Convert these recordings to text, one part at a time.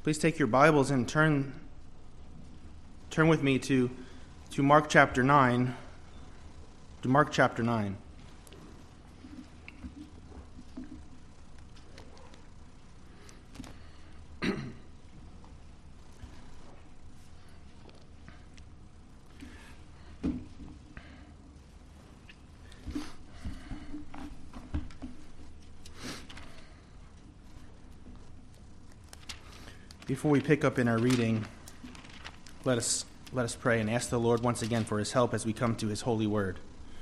Please take your Bibles and turn with me to Mark chapter 9. To Mark chapter 9. Before we pick up in our reading, let us pray and ask the Lord once again for his help as we come to his holy word.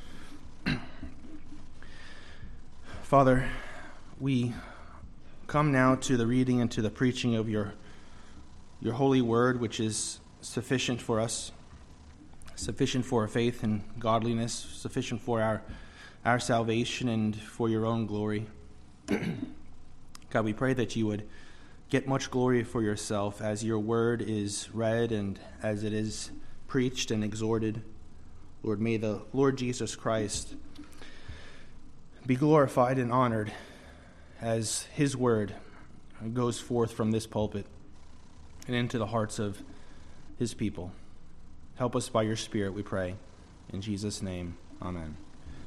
Father, we come now to the reading and to the preaching of your holy word, which is sufficient for us, sufficient for our faith and godliness, sufficient for our salvation and for your own glory. God, we pray that you would get much glory for yourself as your word is read and as it is preached and exhorted. Lord, may the Lord Jesus Christ be glorified and honored as his word goes forth from this pulpit and into the hearts of his people. Help us by your Spirit, we pray. In Jesus' name, amen.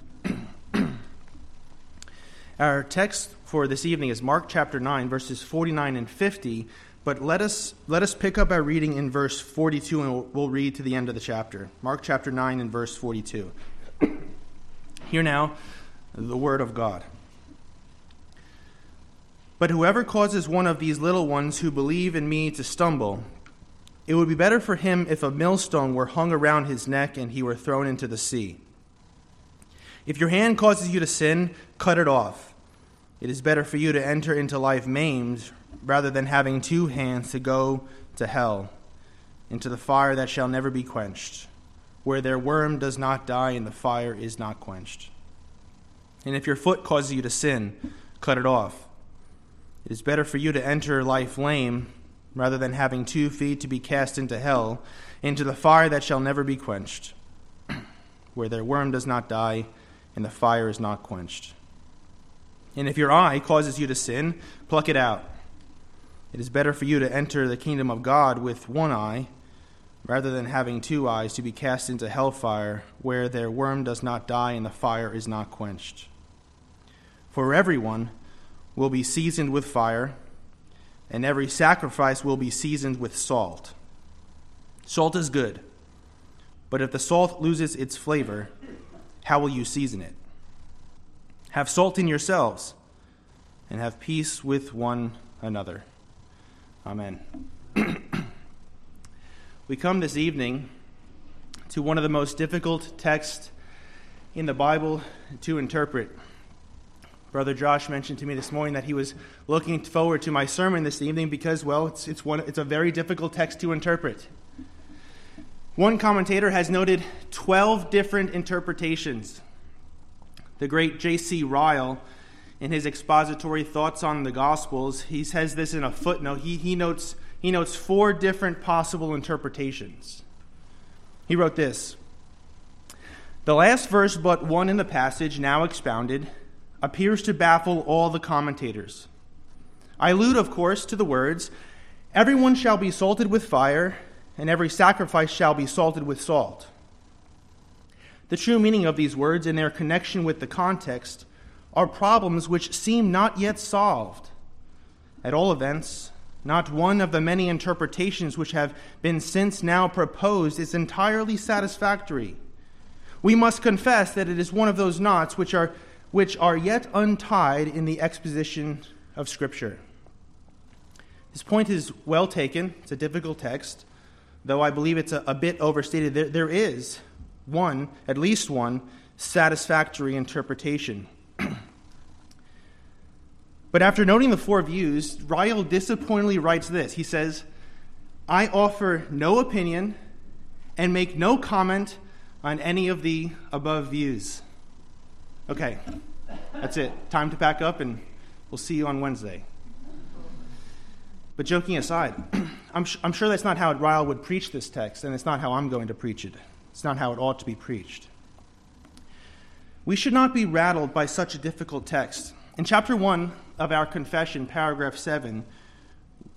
Our text for this evening is Mark chapter 9, verses 49 and 50, but let us pick up our reading in verse 42, and we'll read to the end of the chapter. Mark chapter 9 and verse 42. Hear now the word of God. But whoever causes one of these little ones who believe in me to stumble, it would be better for him if a millstone were hung around his neck and he were thrown into the sea. If your hand causes you to sin, cut it off. It is better for you to enter into life maimed rather than having two hands to go to hell, into the fire that shall never be quenched, where their worm does not die and the fire is not quenched. And if your foot causes you to sin, cut it off. It is better for you to enter life lame rather than having 2 feet to be cast into hell, into the fire that shall never be quenched, where their worm does not die and the fire is not quenched. And if your eye causes you to sin, pluck it out. It is better for you to enter the kingdom of God with one eye, rather than having 2 eyes to be cast into hellfire, where their worm does not die and the fire is not quenched. For everyone will be seasoned with fire, and every sacrifice will be seasoned with salt. Salt is good, but if the salt loses its flavor, how will you season it? Have salt in yourselves, and have peace with one another. Amen. We come this evening to one of the most difficult texts in the Bible to interpret. Brother Josh mentioned to me this morning that he was looking forward to my sermon this evening because, well, it's a very difficult text to interpret. One commentator has noted 12 different interpretations. The great J.C. Ryle, in his expository thoughts on the Gospels, he says this in a footnote. He notes 4 different possible interpretations. He wrote this: the last verse but one in the passage, now expounded, appears to baffle all the commentators. I allude, of course, to the words, "Everyone shall be salted with fire, and every sacrifice shall be salted with salt." The true meaning of these words and their connection with the context are problems which seem not yet solved. At all events, not one of the many interpretations which have been since now proposed is entirely satisfactory. We must confess that it is one of those knots which are yet untied in the exposition of Scripture. His point is well taken. It's a difficult text, though I believe it's a bit overstated. There is at least one satisfactory interpretation. But after noting the 4 views, Ryle disappointingly writes this. He says, I offer no opinion and make no comment on any of the above views. Okay, that's it. Time to pack up and we'll see you on Wednesday. But joking aside, I'm sure that's not how Ryle would preach this text, and it's not how I'm going to preach it. It's not how it ought to be preached. We should not be rattled by such a difficult text. In chapter 1 of our confession, paragraph 7,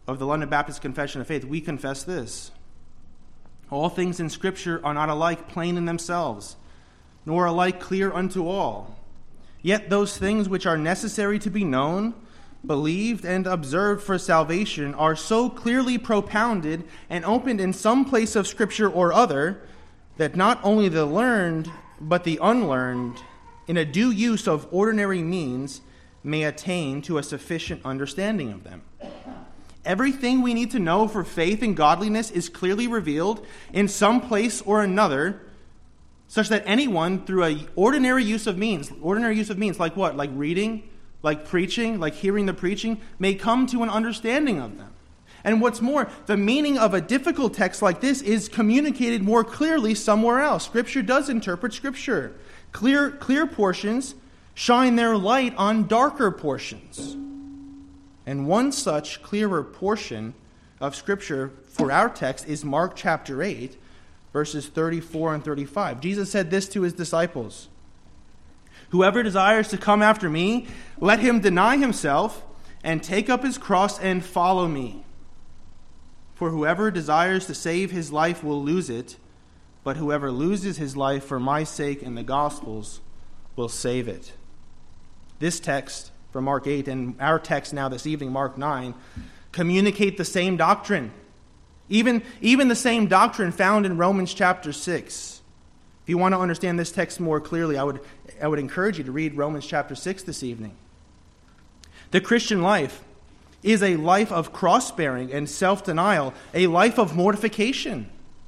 of the London Baptist Confession of Faith, we confess this: all things in Scripture are not alike plain in themselves, nor alike clear unto all. Yet those things which are necessary to be known, believed, and observed for salvation are so clearly propounded and opened in some place of Scripture or other, that not only the learned, but the unlearned, in a due use of ordinary means, may attain to a sufficient understanding of them. Everything we need to know for faith and godliness is clearly revealed in some place or another, such that anyone, through an ordinary use of means like what? Like reading, like preaching, like hearing the preaching, may come to an understanding of them. And what's more, the meaning of a difficult text like this is communicated more clearly somewhere else. Scripture does interpret Scripture. Clear portions shine their light on darker portions. And one such clearer portion of Scripture for our text is Mark chapter 8, verses 34 and 35. Jesus said this to his disciples: "Whoever desires to come after me, let him deny himself and take up his cross and follow me. For whoever desires to save his life will lose it, but whoever loses his life for my sake and the gospel's will save it." This text from Mark 8 and our text now this evening, Mark 9, communicate the same doctrine. Even the same doctrine found in Romans chapter 6. If you want to understand this text more clearly, I would encourage you to read Romans chapter 6 this evening. The Christian life is a life of cross-bearing and self-denial, a life of mortification.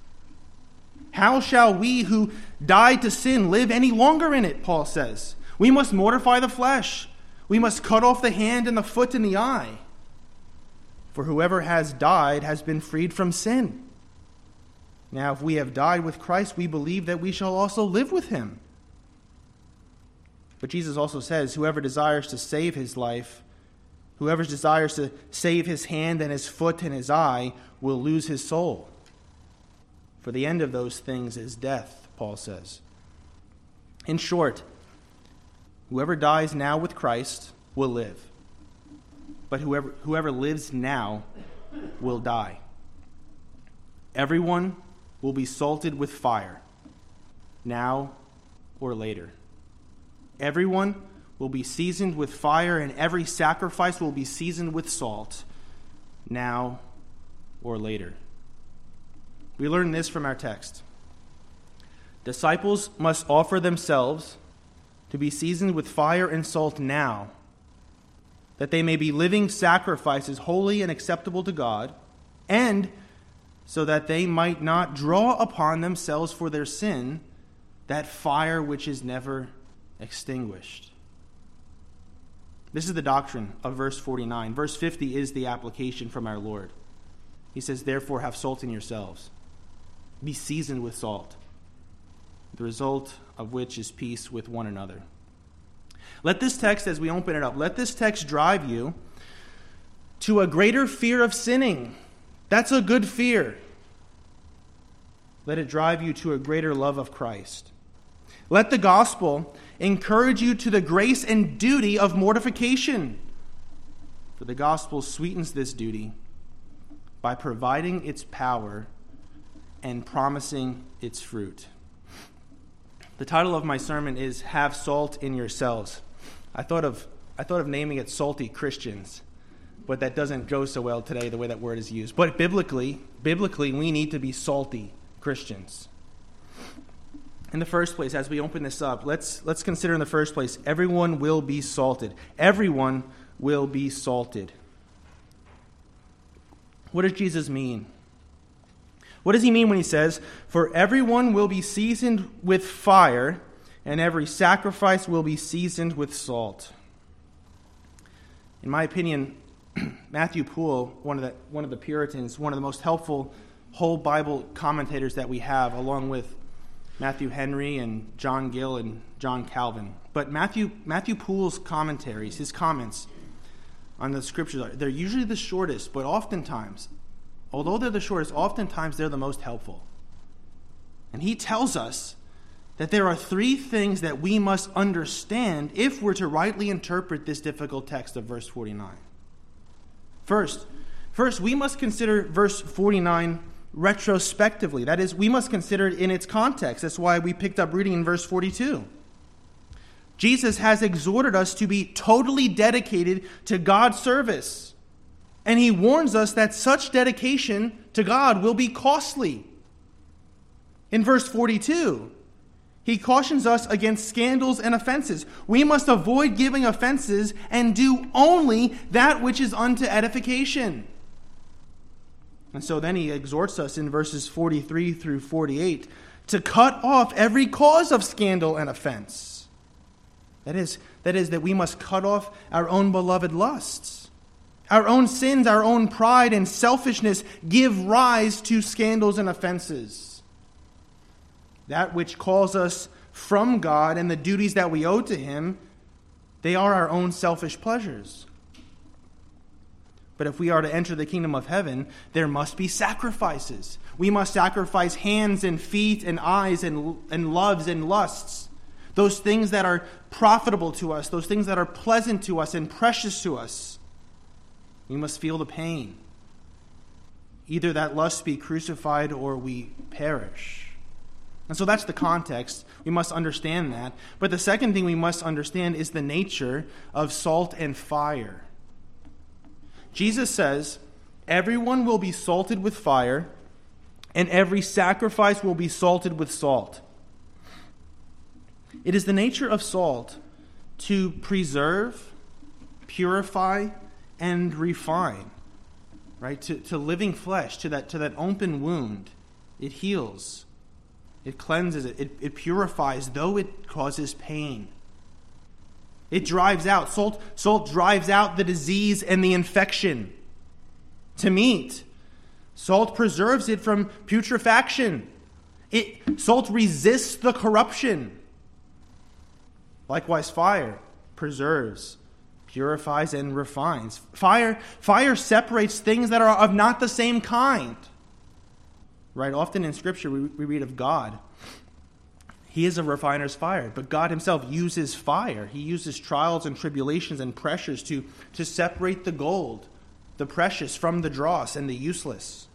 How shall we who died to sin live any longer in it, Paul says. We must mortify the flesh. We must cut off the hand and the foot and the eye. For whoever has died has been freed from sin. Now, if we have died with Christ, we believe that we shall also live with him. But Jesus also says, whoever desires to save his life, whoever desires to save his hand and his foot and his eye, will lose his soul. For the end of those things is death, Paul says. In short, whoever dies now with Christ will live. But whoever lives now will die. Everyone will be salted with fire, now or later. Everyone will be seasoned with fire, and every sacrifice will be seasoned with salt, now or later. We learn this from our text. Disciples must offer themselves to be seasoned with fire and salt now, that they may be living sacrifices holy and acceptable to God, and so that they might not draw upon themselves for their sin that fire which is never extinguished. This is the doctrine of verse 49. Verse 50 is the application from our Lord. He says, therefore have salt in yourselves. Be seasoned with salt, the result of which is peace with one another. Let this text, as we open it up, let this text drive you to a greater fear of sinning. That's a good fear. Let it drive you to a greater love of Christ. Let the gospel encourage you to the grace and duty of mortification. For the gospel sweetens this duty by providing its power and promising its fruit. The title of my sermon is Have Salt in Yourselves. I thought of naming it Salty Christians, but that doesn't go so well today, the way that word is used. But biblically, we need to be salty Christians. In the first place, as we open this up, let's consider in the first place, everyone will be salted. Everyone will be salted. What does Jesus mean? What does he mean when he says, for everyone will be seasoned with fire, and every sacrifice will be seasoned with salt? In my opinion, Matthew Poole, one of the Puritans, one of the most helpful whole Bible commentators that we have, along with Matthew Henry and John Gill and John Calvin. But Matthew Poole's commentaries, his comments on the scriptures, they're usually the shortest, but oftentimes, although they're the shortest, oftentimes they're the most helpful. And he tells us that there are three things that we must understand if we're to rightly interpret this difficult text of verse 49. First, First, we must consider verse 49 retrospectively. That is, we must consider it in its context. That's why we picked up reading in verse 42. Jesus has exhorted us to be totally dedicated to God's service. And he warns us that such dedication to God will be costly. In verse 42, he cautions us against scandals and offenses. We must avoid giving offenses and do only that which is unto edification. And so then he exhorts us in verses 43 through 48 to cut off every cause of scandal and offense. That is that we must cut off our own beloved lusts. Our own sins, our own pride and selfishness give rise to scandals and offenses. That which calls us from God and the duties that we owe to him, they are our own selfish pleasures. But if we are to enter the kingdom of heaven, there must be sacrifices. We must sacrifice hands and feet and eyes and loves and lusts. Those things that are profitable to us, those things that are pleasant to us and precious to us. We must feel the pain. Either that lust be crucified or we perish. And so that's the context. We must understand that. But the second thing we must understand is the nature of salt and fire. Jesus says, everyone will be salted with fire, and every sacrifice will be salted with salt. It is the nature of salt to preserve, purify, and refine. Right? To living flesh, to that open wound. It heals. It cleanses it. It purifies, though it causes pain. It drives out. Salt drives out the disease and the infection. To meat, salt preserves it from putrefaction. Salt resists the corruption. Likewise, fire preserves, purifies, and refines. Fire separates things that are of not the same kind. Right? Often in Scripture we read of God. He is a refiner's fire, but God himself uses fire. He uses trials and tribulations and pressures to separate the gold, the precious, from the dross and the useless.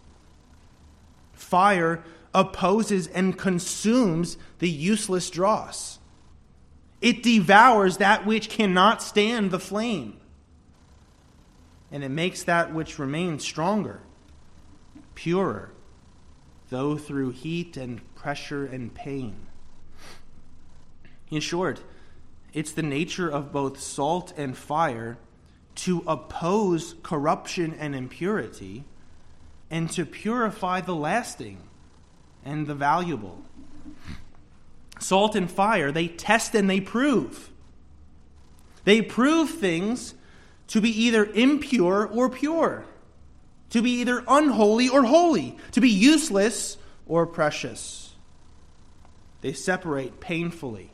Fire opposes and consumes the useless dross. It devours that which cannot stand the flame. And it makes that which remains stronger, purer, though through heat and pressure and pain. In short, it's the nature of both salt and fire to oppose corruption and impurity and to purify the lasting and the valuable. Salt and fire, they test and they prove. They prove things to be either impure or pure, to be either unholy or holy, to be useless or precious. They separate painfully,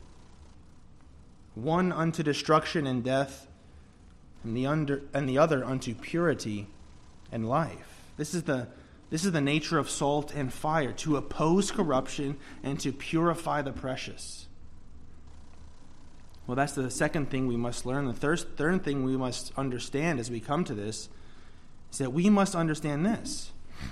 one unto destruction and death, and the other unto purity and life. This is the nature of salt and fire, to oppose corruption and to purify the precious. Well, that's the second thing we must learn. The third thing we must understand as we come to this is that we must understand this.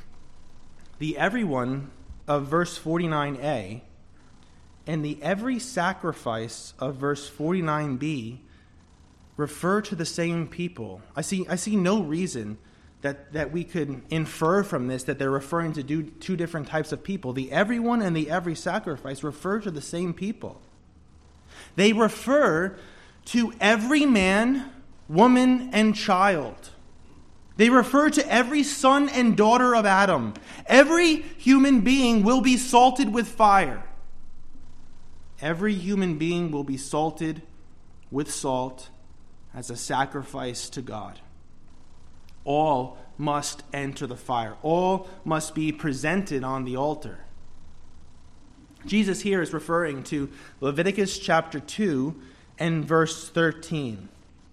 The everyone of verse 49a and the every sacrifice of verse 49b refer to the same people. I see no reason that we could infer from this that they're referring to two different types of people. The everyone and the every sacrifice refer to the same people. They refer to every man, woman, and child. They refer to every son and daughter of Adam. Every human being will be salted with fire. Every human being will be salted with salt as a sacrifice to God. All must enter the fire. All must be presented on the altar. Jesus here is referring to Leviticus chapter 2 and verse 13.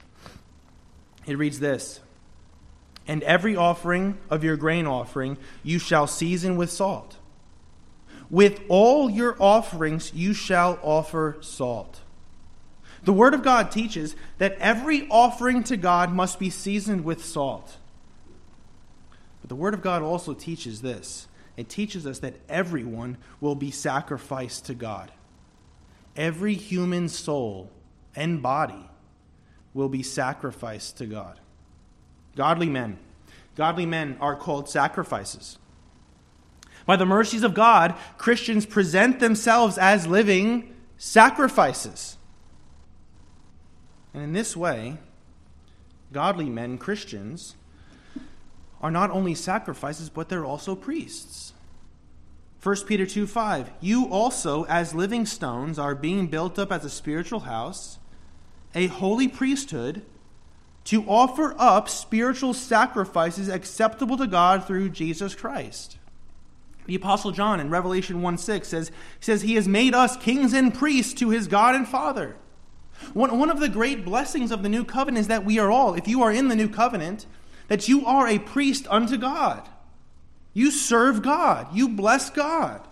It reads this: "And every offering of your grain offering you shall season with salt. With all your offerings you shall offer salt." The Word of God teaches that every offering to God must be seasoned with salt. the Word of God also teaches this. It teaches us that everyone will be sacrificed to God. Every human soul and body will be sacrificed to God. Godly men are called sacrifices. By the mercies of God, Christians present themselves as living sacrifices. And in this way, godly men, Christians, are not only sacrifices, but they're also priests. 1 Peter 2:5, you also, as living stones, are being built up as a spiritual house, a holy priesthood, to offer up spiritual sacrifices acceptable to God through Jesus Christ. The Apostle John in Revelation 1:6 says, he has made us kings and priests to his God and Father. One of the great blessings of the new covenant is that we are all, if you are in the new covenant, that you are a priest unto God. You serve God. You bless God.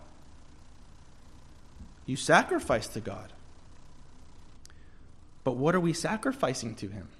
You sacrifice to God. But what are we sacrificing to him?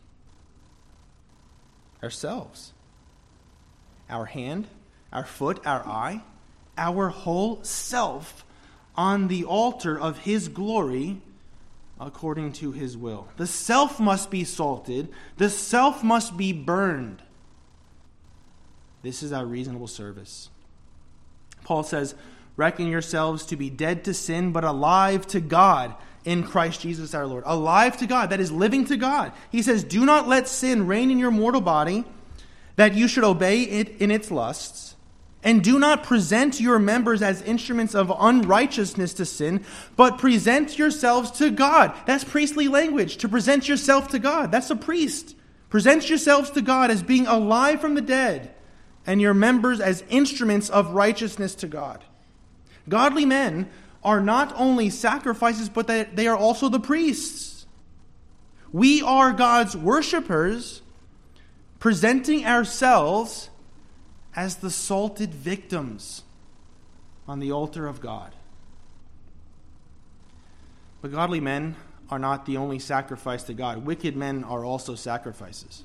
Ourselves. Our hand, our foot, our eye, our whole self on the altar of his glory according to his will. The self must be salted. The self must be burned. This is our reasonable service. Paul says, reckon yourselves to be dead to sin, but alive to God in Christ Jesus our Lord. Alive to God, that is living to God. He says, do not let sin reign in your mortal body, that you should obey it in its lusts. And do not present your members as instruments of unrighteousness to sin, but present yourselves to God. That's priestly language, to present yourself to God. That's a priest. Present yourselves to God as being alive from the dead, and your members as instruments of righteousness to God. Godly men are not only sacrifices, but they are also the priests. We are God's worshipers, presenting ourselves as the salted victims on the altar of God. But godly men are not the only sacrifice to God. Wicked men are also sacrifices.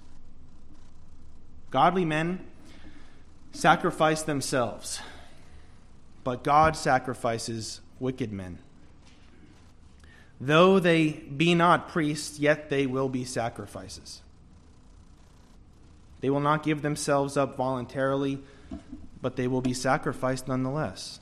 Godly men sacrifice themselves, but God sacrifices wicked men. Though they be not priests, yet they will be sacrifices. They will not give themselves up voluntarily, but they will be sacrificed nonetheless.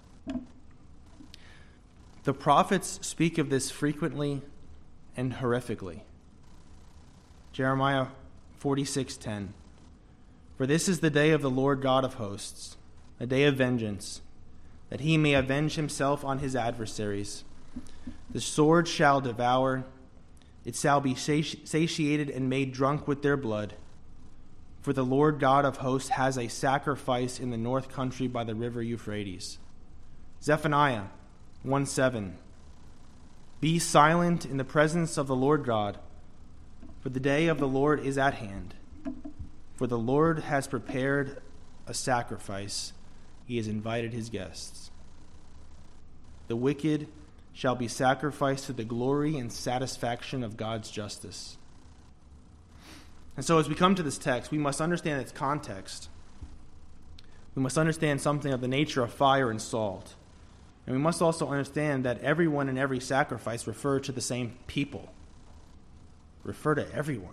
The prophets speak of this frequently and horrifically. Jeremiah 46:10. For this is the day of the Lord God of hosts, a day of vengeance, that he may avenge himself on his adversaries. The sword shall devour, it shall be satiated and made drunk with their blood. For the Lord God of hosts has a sacrifice in the north country by the river Euphrates. Zephaniah 1:7. Be silent in the presence of the Lord God, for the day of the Lord is at hand. For the Lord has prepared a sacrifice. He has invited his guests. The wicked shall be sacrificed to the glory and satisfaction of God's justice. And so as we come to this text, we must understand its context. We must understand something of the nature of fire and salt. And we must also understand that everyone and every sacrifice refer to the same people. Refer to everyone.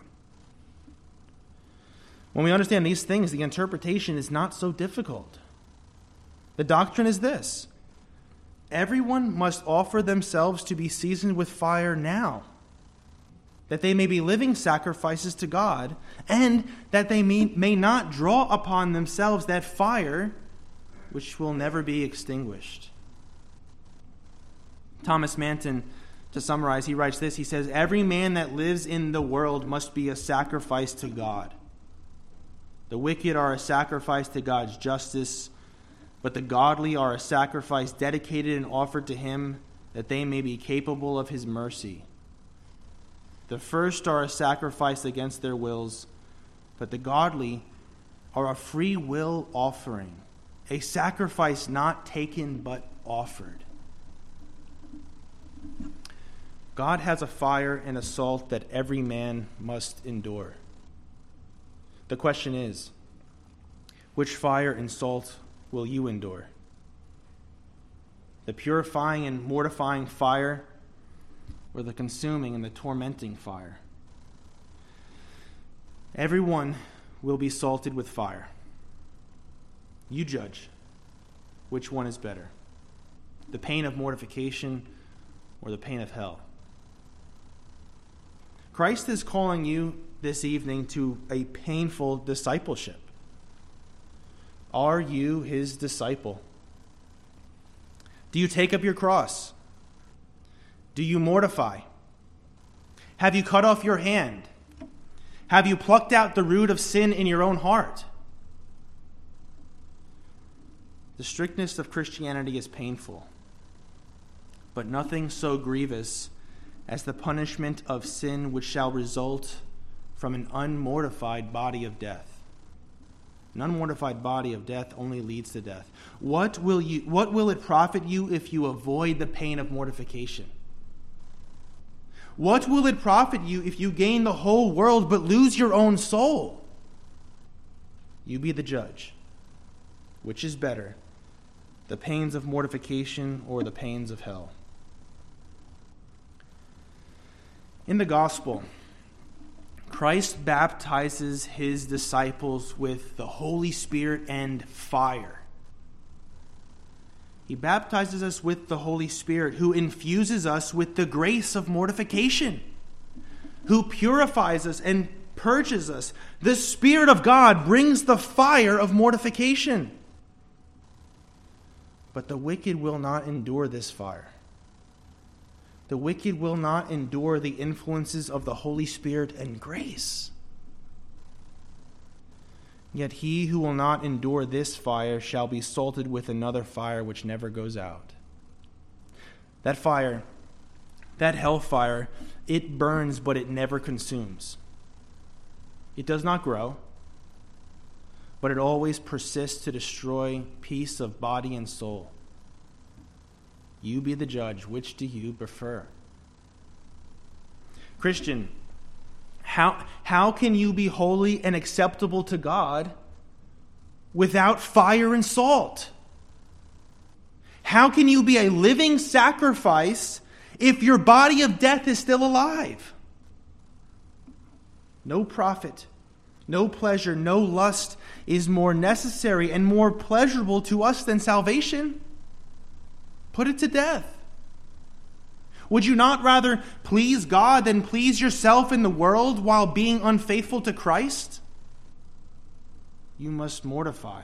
When we understand these things, the interpretation is not so difficult. The doctrine is this: everyone must offer themselves to be seasoned with fire now, that they may be living sacrifices to God, and that they may not draw upon themselves that fire which will never be extinguished. Thomas Manton, to summarize, he writes this. He says, every man that lives in the world must be a sacrifice to God. The wicked are a sacrifice to God's justice, but the godly are a sacrifice dedicated and offered to him that they may be capable of his mercy. The first are a sacrifice against their wills, but the godly are a free will offering, a sacrifice not taken but offered. God has a fire and a salt that every man must endure. The question is, which fire and salt will you endure? The purifying and mortifying fire, or the consuming and the tormenting fire? Everyone will be salted with fire. You judge which one is better, the pain of mortification or the pain of hell. Christ is calling you this evening to a painful discipleship. Are you his disciple? Do you take up your cross? Do you mortify? Have you cut off your hand? Have you plucked out the root of sin in your own heart? The strictness of Christianity is painful, but nothing so grievous as the punishment of sin which shall result from an unmortified body of death. An unmortified body of death only leads to death. What will it profit you if you avoid the pain of mortification? What will it profit you if you gain the whole world but lose your own soul? You be the judge. Which is better, the pains of mortification or the pains of hell? In the gospel, Christ baptizes his disciples with the Holy Spirit and fire. He baptizes us with the Holy Spirit, who infuses us with the grace of mortification, who purifies us and purges us. The Spirit of God brings the fire of mortification. But the wicked will not endure this fire. The wicked will not endure the influences of the Holy Spirit and grace. Yet he who will not endure this fire shall be salted with another fire which never goes out. That fire, that hellfire, it burns, but it never consumes. It does not grow, but it always persists to destroy peace of body and soul. You be the judge. Which do you prefer? Christian, how can you be holy and acceptable to God without fire and salt? How can you be a living sacrifice if your body of death is still alive? No profit, no pleasure, no lust is more necessary and more pleasurable to us than salvation. Put it to death. Would you not rather please God than please yourself in the world while being unfaithful to Christ? You must mortify.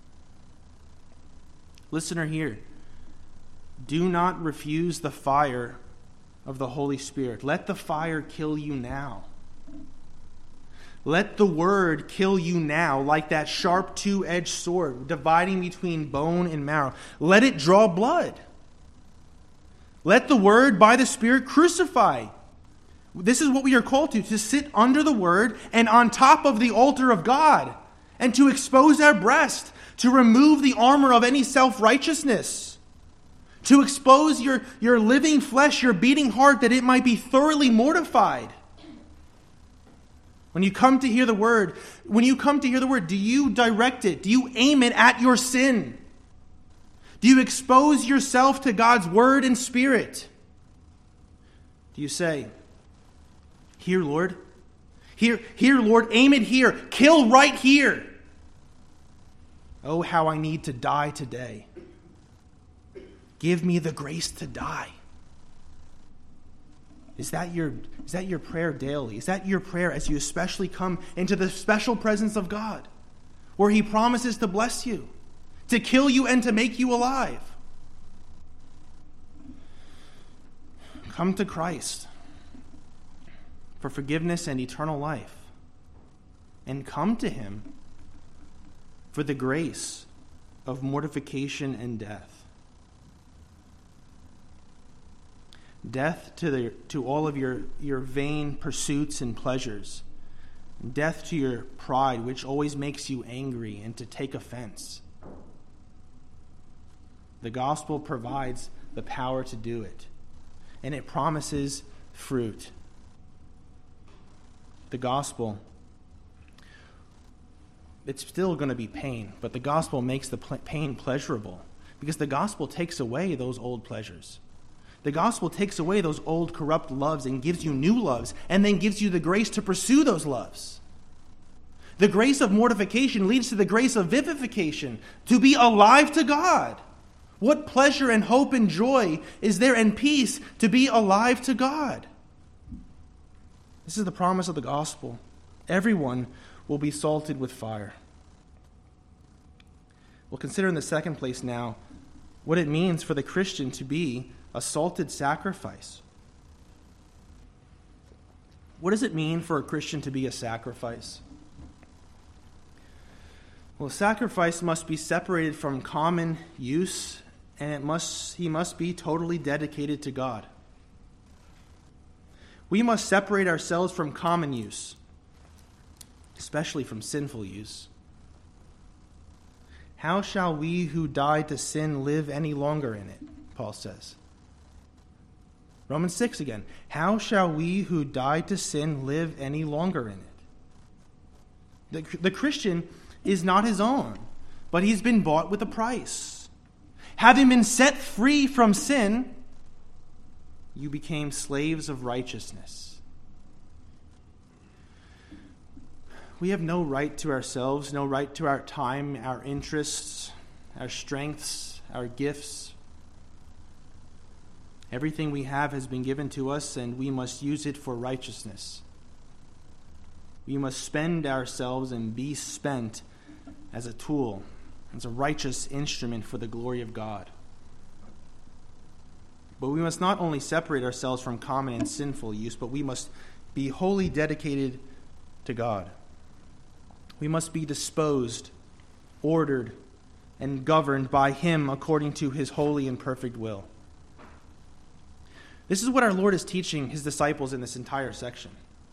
Listener here, do not refuse the fire of the Holy Spirit. Let the fire kill you now. Let the word kill you now, like that sharp two-edged sword dividing between bone and marrow. Let it draw blood. Let the word by the Spirit crucify. This is what we are called to sit under the word and on top of the altar of God, and to expose our breast, to remove the armor of any self-righteousness, to expose your living flesh, your beating heart, that it might be thoroughly mortified. When you come to hear the word, do you direct it? Do you aim it at your sin? Do you expose yourself to God's word and Spirit? Do you say, "Here, Lord. Here, Lord, aim it here. Kill right here. Oh, how I need to die today. Give me the grace to die." Is that your prayer daily? Is that your prayer as you especially come into the special presence of God, where He promises to bless you, to kill you and to make you alive? Come to Christ for forgiveness and eternal life, and come to Him for the grace of mortification and death. Death to all of your vain pursuits and pleasures. Death to your pride, which always makes you angry and to take offense. The gospel provides the power to do it, and it promises fruit. it's still going to be pain, but the gospel makes the pain pleasurable because the gospel takes away those old pleasures. The gospel takes away those old corrupt loves and gives you new loves, and then gives you the grace to pursue those loves. The grace of mortification leads to the grace of vivification, to be alive to God. What pleasure and hope and joy is there, and peace to be alive to God? This is the promise of the gospel. Everyone will be salted with fire. We'll consider in the second place now what it means for the Christian to be a salted sacrifice. What does it mean for a Christian to be a sacrifice? Well, sacrifice must be separated from common use, and he must be totally dedicated to God. We must separate ourselves from common use, especially from sinful use. How shall we who died to sin live any longer in it? Paul says. Romans 6 again. How shall we who died to sin live any longer in it? The Christian is not his own, but he's been bought with a price. Having been set free from sin, you became slaves of righteousness. We have no right to ourselves, no right to our time, our interests, our strengths, our gifts. Everything we have has been given to us, and we must use it for righteousness. We must spend ourselves and be spent as a tool, as a righteous instrument for the glory of God. But we must not only separate ourselves from common and sinful use, but we must be wholly dedicated to God. We must be disposed, ordered, and governed by Him according to His holy and perfect will. This is what our Lord is teaching His disciples in this entire section.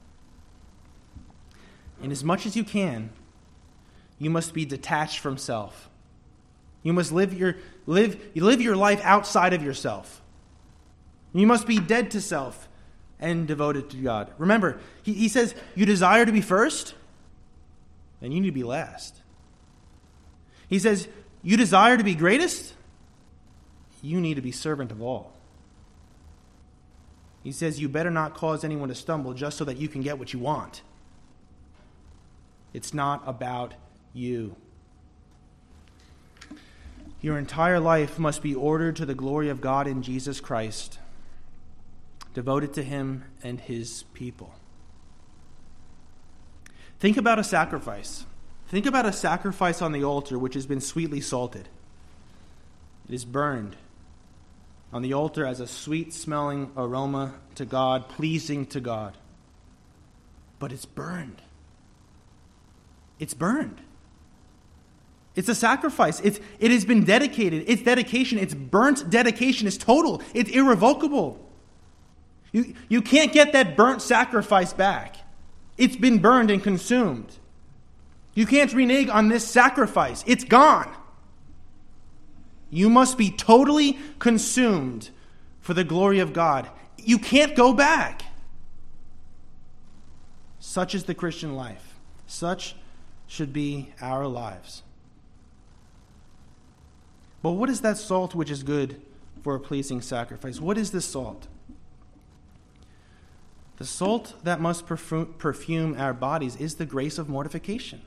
In as much as you can, you must be detached from self. You must live your life outside of yourself. You must be dead to self and devoted to God. Remember, he says, you desire to be first, then you need to be last. He says, you desire to be greatest, you need to be servant of all. He says, you better not cause anyone to stumble just so that you can get what you want. It's not about you. Your entire life must be ordered to the glory of God in Jesus Christ, devoted to Him and His people. Think about a sacrifice. Think about a sacrifice on the altar which has been sweetly salted. It is burned on the altar as a sweet-smelling aroma to God, pleasing to God. But it's burned. It's burned. It's a sacrifice. It has been dedicated. It's dedication. It's burnt dedication. It's total. It's irrevocable. You can't get that burnt sacrifice back. It's been burned and consumed. You can't renege on this sacrifice. It's gone. You must be totally consumed for the glory of God. You can't go back. Such is the Christian life. Such should be our lives. But what is that salt which is good for a pleasing sacrifice? What is this salt? The salt that must perfume our bodies is the grace of mortification.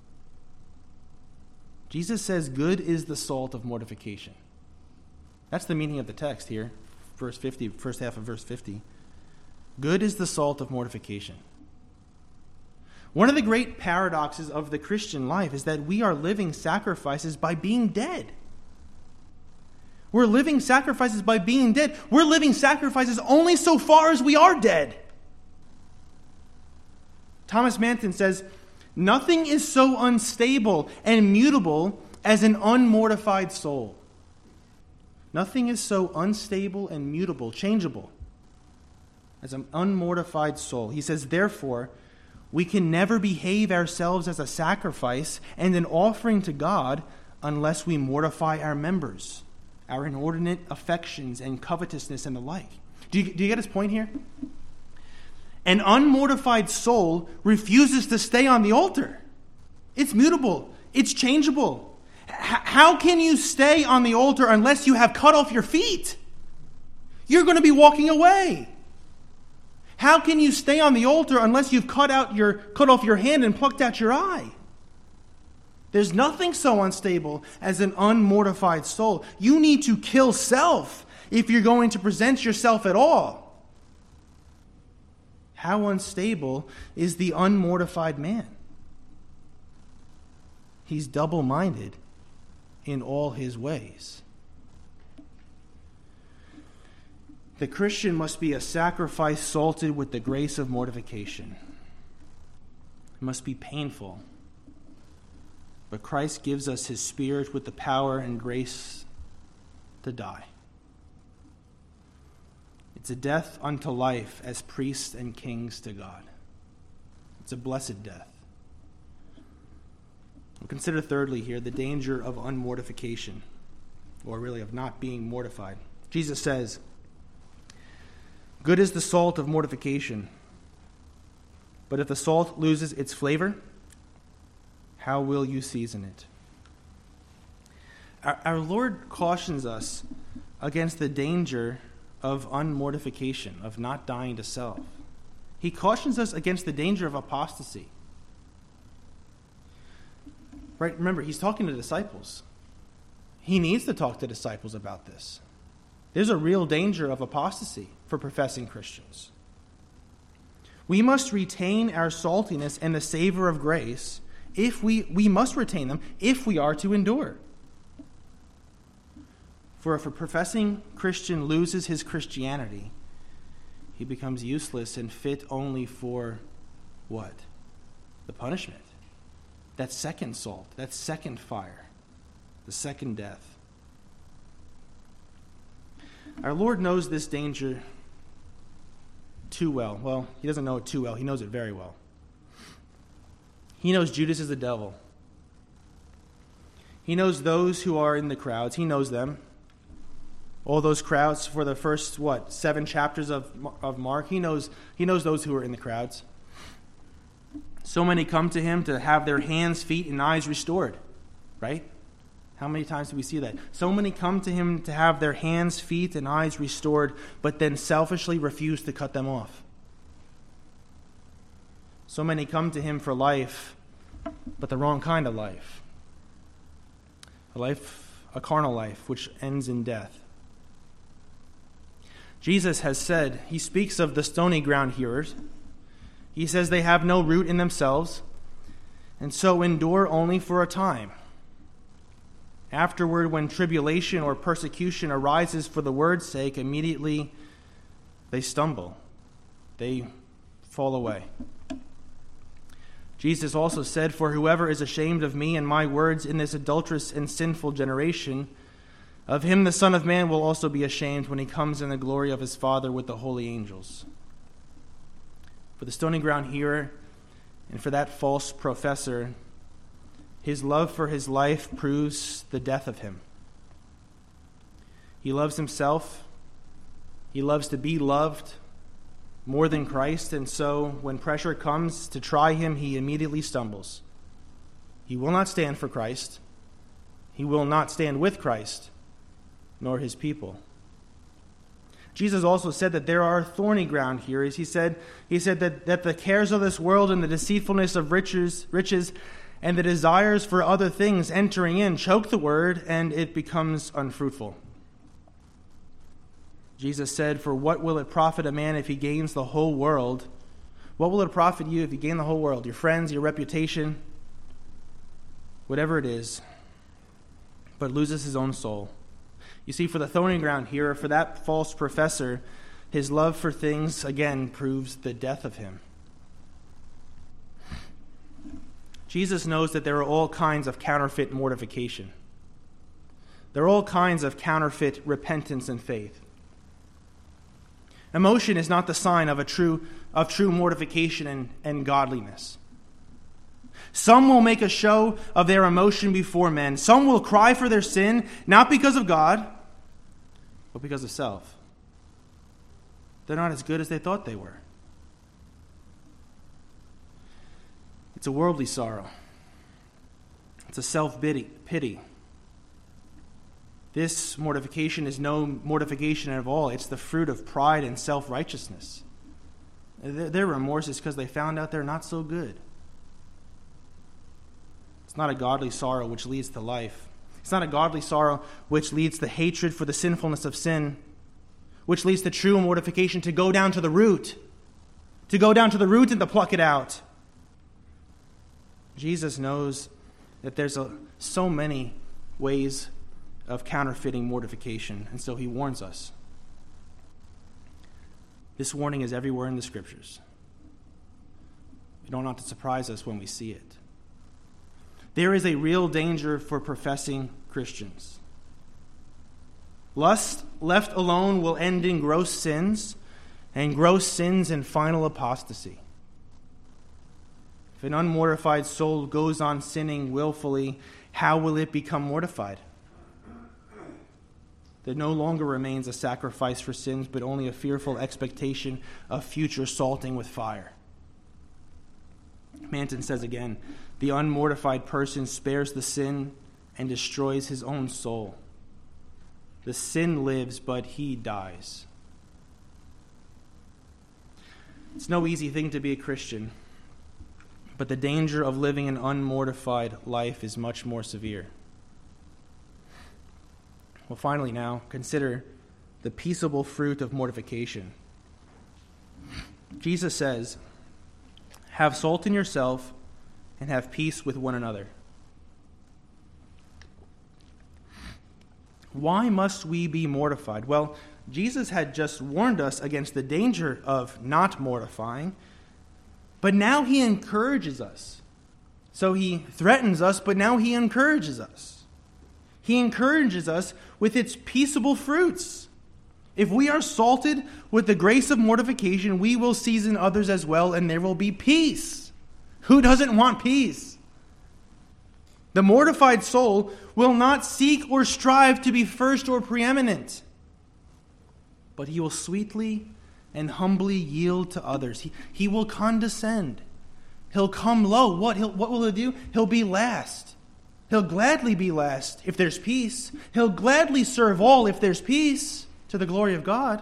Jesus says, good is the salt of mortification. That's the meaning of the text here, verse 50, first half of verse 50. Good is the salt of mortification. One of the great paradoxes of the Christian life is that we are living sacrifices by being dead. We're living sacrifices by being dead. We're living sacrifices only so far as we are dead. Thomas Manton says, nothing is so unstable and mutable as an unmortified soul. Nothing is so unstable and mutable, changeable, as an unmortified soul. He says, therefore, we can never behave ourselves as a sacrifice and an offering to God unless we mortify our members, our inordinate affections and covetousness and the like. Do you get his point here? An unmortified soul refuses to stay on the altar. It's mutable. It's changeable. How can you stay on the altar unless you have cut off your feet? You're going to be walking away. How can you stay on the altar unless you've cut off your hand and plucked out your eye? There's nothing so unstable as an unmortified soul. You need to kill self if you're going to present yourself at all. How unstable is the unmortified man? He's double-minded in all his ways. The Christian must be a sacrifice salted with the grace of mortification. It must be painful. But Christ gives us his Spirit with the power and grace to die. It's a death unto life as priests and kings to God. It's a blessed death. We'll consider thirdly here the danger of unmortification, or really of not being mortified. Jesus says, "Good is the salt of mortification, but if the salt loses its flavor, how will you season it?" Our Lord cautions us against the danger of unmortification, of not dying to self. He cautions us against the danger of apostasy. Right? Remember, he's talking to disciples. He needs to talk to disciples about this. There's a real danger of apostasy for professing Christians. We must retain our saltiness and the savor of grace. If we must retain them if we are to endure. For if a professing Christian loses his Christianity, he becomes useless and fit only for what? The punishment. That second salt, that second fire, the second death. Our Lord knows this danger too well. Well, he doesn't know it too well. He knows it very well. He knows Judas is the devil. He knows those who are in the crowds. He knows them. All those crowds for the first, 7 chapters of Mark. He knows those who are in the crowds. So many come to him to have their hands, feet, and eyes restored. Right? How many times do we see that? So many come to him to have their hands, feet, and eyes restored, but then selfishly refuse to cut them off. So many come to him for life, but the wrong kind of life. A carnal life, which ends in death. Jesus has said, he speaks of the stony ground hearers. He says they have no root in themselves, and so endure only for a time. Afterward, when tribulation or persecution arises for the word's sake, immediately they stumble. They fall away. Jesus also said, "For whoever is ashamed of me and my words in this adulterous and sinful generation, of him the Son of Man will also be ashamed when he comes in the glory of his Father with the holy angels." For the stony ground hearer and for that false professor, his love for his life proves the death of him. He loves himself. He loves to be loved more than Christ, and so when pressure comes to try him, he immediately stumbles. He will not stand for Christ. He will not stand with Christ, nor his people. Jesus also said that there are thorny ground hearers. He said that the cares of this world and the deceitfulness of riches and the desires for other things entering in choke the word, and it becomes unfruitful. Jesus said, "For what will it profit a man if he gains the whole world? What will it profit you if you gain the whole world? Your friends, your reputation, whatever it is, but loses his own soul." You see, for the thorny ground hearer, for that false professor, his love for things, again, proves the death of him. Jesus knows that there are all kinds of counterfeit mortification. There are all kinds of counterfeit repentance and faith. Emotion is not the sign of true mortification and godliness. Some will make a show of their emotion before men. Some will cry for their sin, not because of God, but because of self. They're not as good as they thought they were. It's a worldly sorrow. It's a self-pity. This mortification is no mortification at all. It's the fruit of pride and self-righteousness. Their remorse is because they found out they're not so good. It's not a godly sorrow which leads to life. It's not a godly sorrow which leads to hatred for the sinfulness of sin, which leads to true mortification, to go down to the root. To go down to the root and to pluck it out. Jesus knows that there's so many ways of counterfeiting mortification, and so he warns us. This warning is everywhere in the Scriptures. It don't have to surprise us when we see it. There is a real danger for professing Christians. Lust, left alone, will end in gross sins, and gross sins in final apostasy. If an unmortified soul goes on sinning willfully, how will it become mortified? There no longer remains a sacrifice for sins, but only a fearful expectation of future salting with fire. Manton says again, the unmortified person spares the sin and destroys his own soul. The sin lives, but he dies. It's no easy thing to be a Christian, but the danger of living an unmortified life is much more severe. Well, finally now, consider the peaceable fruit of mortification. Jesus says, have salt in yourself and have peace with one another. Why must we be mortified? Well, Jesus had just warned us against the danger of not mortifying, but now he encourages us. So he threatens us, but now he encourages us. He encourages us with its peaceable fruits. If we are salted with the grace of mortification, we will season others as well, and there will be peace. Who doesn't want peace? The mortified soul will not seek or strive to be first or preeminent, but he will sweetly and humbly yield to others. He will condescend. He'll come low. What will he do? He'll be last. He'll gladly be last if there's peace. He'll gladly serve all if there's peace, to the glory of God.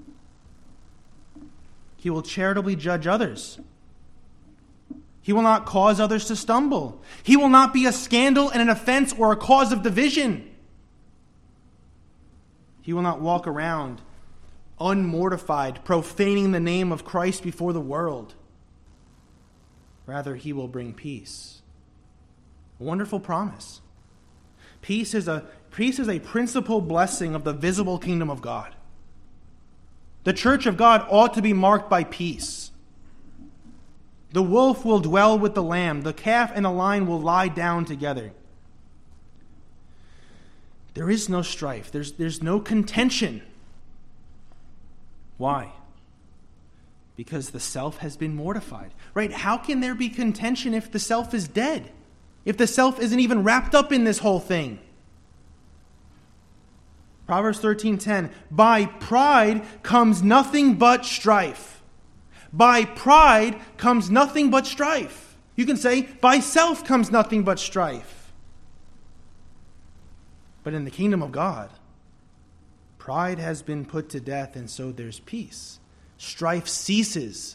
He will charitably judge others. He will not cause others to stumble. He will not be a scandal and an offense or a cause of division. He will not walk around unmortified, profaning the name of Christ before the world. Rather, he will bring peace. A wonderful promise. Peace is a principal blessing of the visible kingdom of God. The church of God ought to be marked by peace. The wolf will dwell with the lamb. The calf and the lion will lie down together. There is no strife. There's no contention. Why? Because the self has been mortified. Right? How can there be contention if the self is dead? If the self isn't even wrapped up in this whole thing? Proverbs 13:10, by pride comes nothing but strife. By pride comes nothing but strife. You can say, by self comes nothing but strife. But in the kingdom of God, pride has been put to death, and so there's peace. Strife ceases.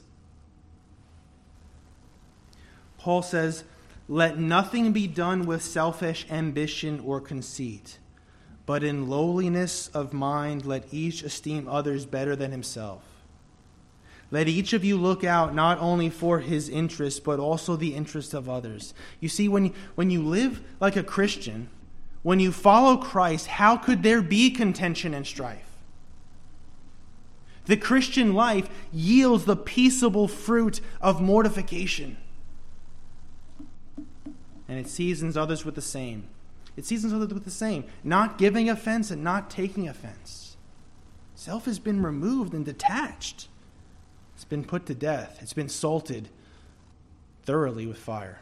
Paul says, let nothing be done with selfish ambition or conceit, but in lowliness of mind let each esteem others better than himself. Let each of you look out not only for his interest, but also the interest of others. You see, when you live like a Christian, when you follow Christ, how could there be contention and strife? The Christian life yields the peaceable fruit of mortification. And it seasons others with the same. It seasons others with the same. Not giving offense and not taking offense. Self has been removed and detached. It's been put to death. It's been salted thoroughly with fire.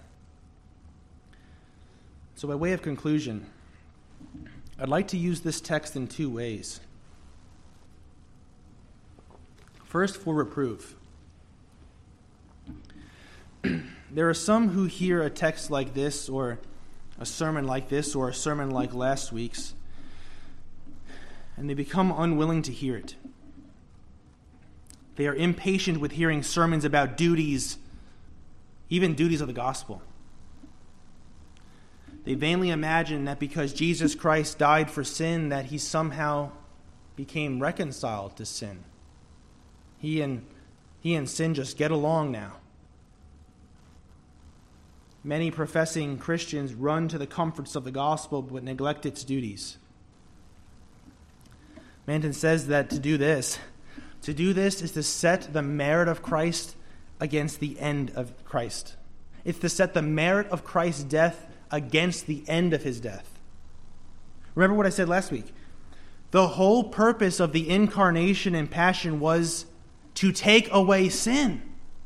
So by way of conclusion, I'd like to use this text in two ways. First, for reproof. There are some who hear a text like this or a sermon like this or a sermon like last week's, and they become unwilling to hear it. They are impatient with hearing sermons about duties, even duties of the gospel. They vainly imagine that because Jesus Christ died for sin, that he somehow became reconciled to sin. He and sin just get along now. Many professing Christians run to the comforts of the gospel but neglect its duties. Manton says that to do this is to set the merit of Christ against the end of Christ. It's to set the merit of Christ's death against the end of his death. Remember what I said last week. The whole purpose of the incarnation and passion was to take away sin.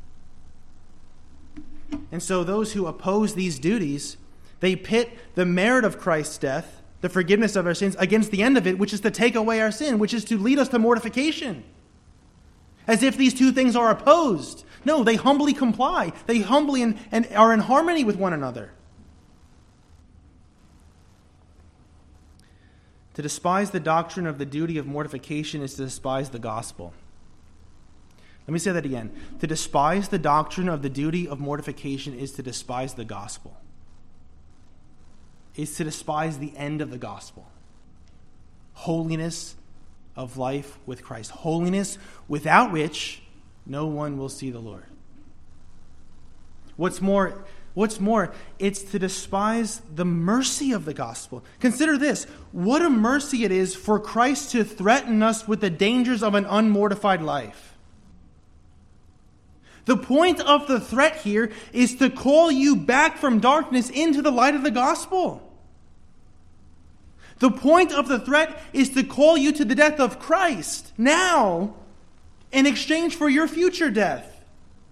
And so those who oppose these duties, they pit the merit of Christ's death, the forgiveness of our sins, against the end of it, which is to take away our sin, which is to lead us to mortification. As if these two things are opposed. No, they humbly comply. They humbly and are in harmony with one another. To despise the doctrine of the duty of mortification is to despise the gospel. Let me say that again. To despise the doctrine of the duty of mortification is to despise the gospel. Is to despise the end of the gospel. Holiness of life with Christ. Holiness without which no one will see the Lord. What's more, it's to despise the mercy of the gospel. Consider this. What a mercy it is for Christ to threaten us with the dangers of an unmortified life. The point of the threat here is to call you back from darkness into the light of the gospel. The point of the threat is to call you to the death of Christ now in exchange for your future death.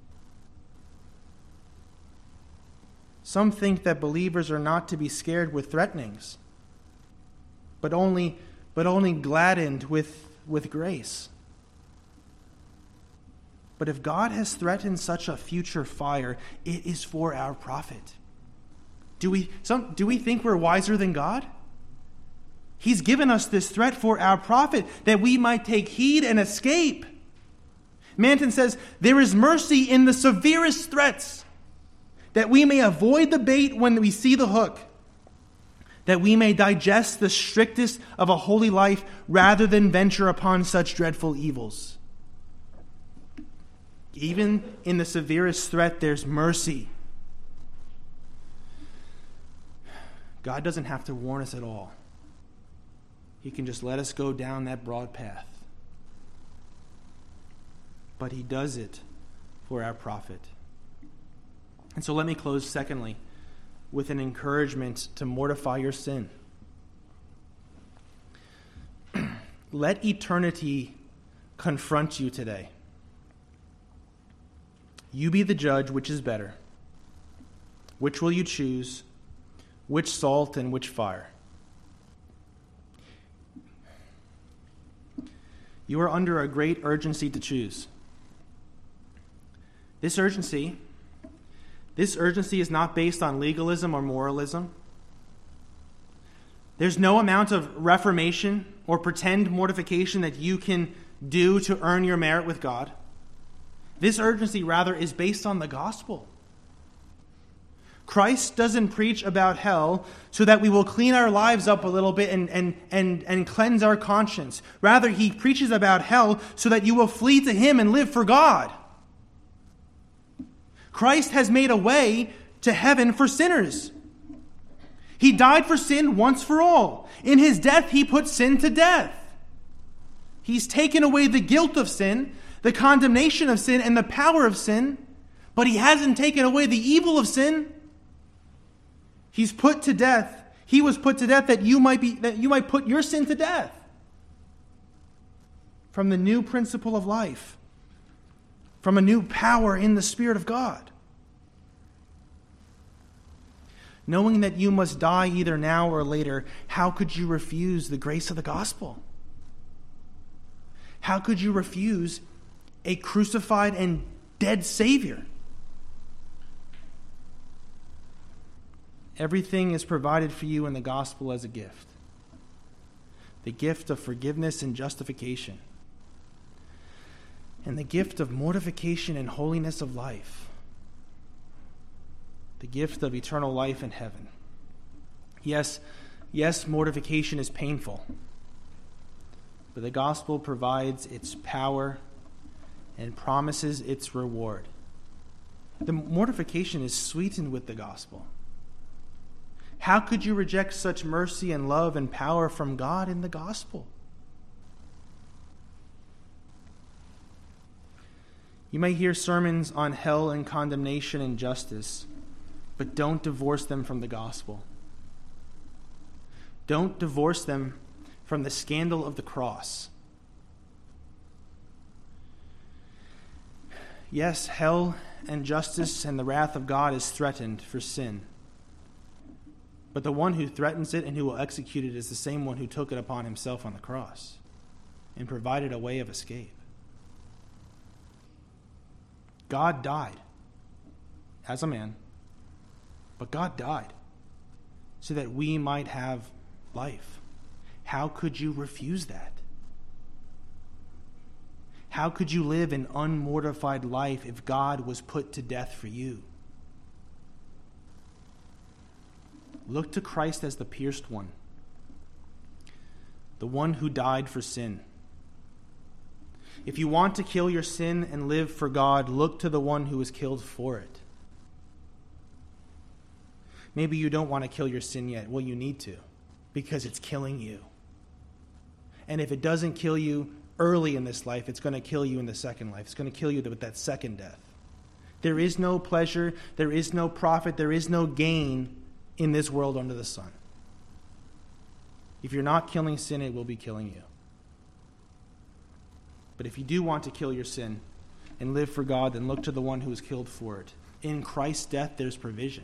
Some think that believers are not to be scared with threatenings, but only gladdened with grace. But if God has threatened such a future fire, it is for our profit. Do we think we're wiser than God? He's given us this threat for our profit, that we might take heed and escape. Manton says, there is mercy in the severest threats, that we may avoid the bait when we see the hook, that we may digest the strictest of a holy life rather than venture upon such dreadful evils. Even in the severest threat, there's mercy. God doesn't have to warn us at all. He can just let us go down that broad path. But he does it for our profit. And so let me close, secondly, with an encouragement to mortify your sin. Let eternity confront you today. You be the judge, which is better. Which will you choose? Which salt and which fire? You are under a great urgency to choose. This urgency is not based on legalism or moralism. There's no amount of reformation or pretend mortification that you can do to earn your merit with God. This urgency, rather, is based on the gospel. Christ doesn't preach about hell so that we will clean our lives up a little bit and cleanse our conscience. Rather, he preaches about hell so that you will flee to him and live for God. Christ has made a way to heaven for sinners. He died for sin once for all. In his death, he put sin to death. He's taken away the guilt of sin, the condemnation of sin, and the power of sin, but he hasn't taken away the evil of sin. He's put to death. He was put to death that you might put your sin to death. From the new principle of life, from a new power in the Spirit of God. Knowing that you must die either now or later, how could you refuse the grace of the gospel? How could you refuse a crucified and dead Savior? Everything is provided for you in the gospel as a gift. The gift of forgiveness and justification. And the gift of mortification and holiness of life. The gift of eternal life in heaven. Yes, mortification is painful. But the gospel provides its power and promises its reward. The mortification is sweetened with the gospel. How could you reject such mercy and love and power from God in the gospel? You may hear sermons on hell and condemnation and justice, but don't divorce them from the gospel. Don't divorce them from the scandal of the cross. Yes, hell and justice and the wrath of God is threatened for sin. But the one who threatens it and who will execute it is the same one who took it upon himself on the cross and provided a way of escape. God died as a man, but God died so that we might have life. How could you refuse that? How could you live an unmortified life if God was put to death for you? Look to Christ as the pierced one, the one who died for sin. If you want to kill your sin and live for God, look to the one who was killed for it. Maybe you don't want to kill your sin yet. Well, you need to, because it's killing you. And if it doesn't kill you early in this life, it's going to kill you in the second life. It's going to kill you with that second death. There is no pleasure, there is no profit, there is no gain in this world under the sun. If you're not killing sin, it will be killing you. But if you do want to kill your sin and live for God, then look to the one who was killed for it. In Christ's death, there's provision.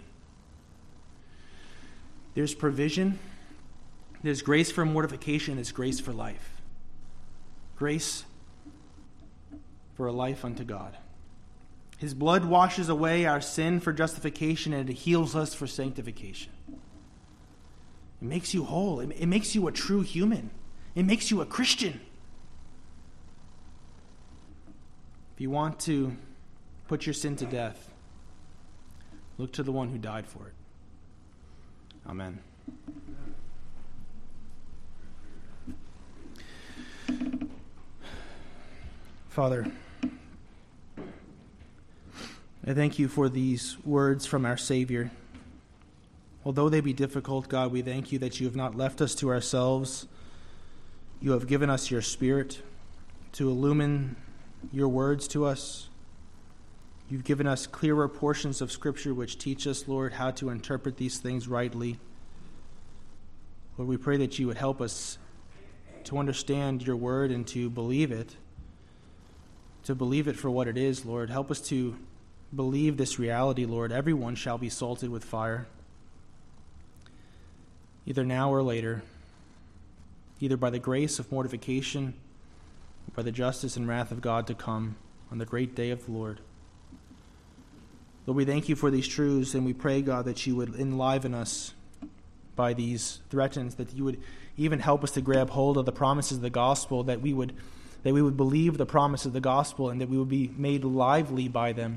There's provision. There's grace for mortification. There's grace for life. Grace for a life unto God. His blood washes away our sin for justification, and it heals us for sanctification. It makes you whole. It makes you a true human. It makes you a Christian. If you want to put your sin to death, look to the one who died for it. Amen. Father, I thank you for these words from our Savior. Although they be difficult, God, we thank you that you have not left us to ourselves. You have given us your Spirit to illumine your words to us. You've given us clearer portions of Scripture which teach us, Lord, how to interpret these things rightly. Lord, we pray that you would help us to understand your word and to believe it for what it is, Lord. Help us to believe this reality, Lord. Everyone shall be salted with fire, either now or later, either by the grace of mortification or by the justice and wrath of God to come on the great day of the Lord. Lord, we thank you for these truths, and we pray, God, that you would enliven us by these threats, that you would even help us to grab hold of the promises of the gospel, that we would believe the promise of the gospel, and that we would be made lively by them.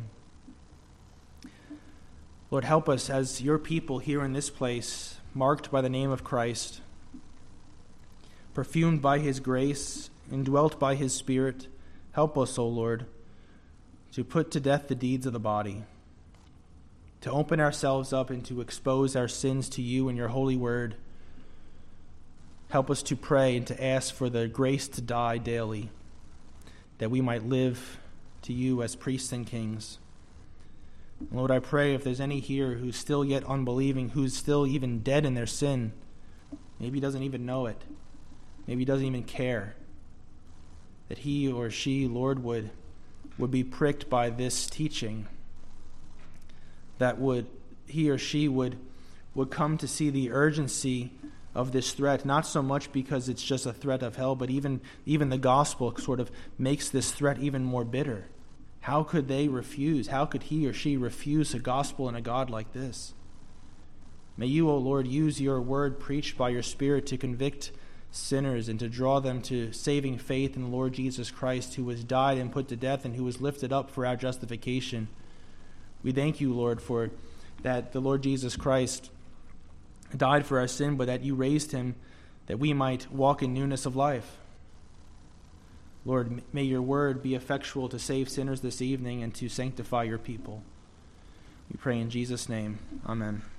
Lord, help us as your people here in this place, marked by the name of Christ, perfumed by his grace, indwelt by his Spirit. Help us, O Lord, to put to death the deeds of the body, to open ourselves up and to expose our sins to you and your holy word. Help us to pray and to ask for the grace to die daily, that we might live to you as priests and kings. Lord, I pray if there's any here who's still yet unbelieving, who's still even dead in their sin, maybe doesn't even know it, maybe doesn't even care, that he or she, Lord, would be pricked by this teaching, that he or she would come to see the urgency of this threat, not so much because it's just a threat of hell, but even the gospel sort of makes this threat even more bitter. How could they refuse? How could he or she refuse a gospel and a God like this? May you, O Lord, use your word preached by your Spirit to convict sinners and to draw them to saving faith in the Lord Jesus Christ, who was died and put to death and who was lifted up for our justification. We thank you, Lord, for that the Lord Jesus Christ died for our sin, but that you raised him that we might walk in newness of life. Lord, may your word be effectual to save sinners this evening and to sanctify your people. We pray in Jesus' name. Amen.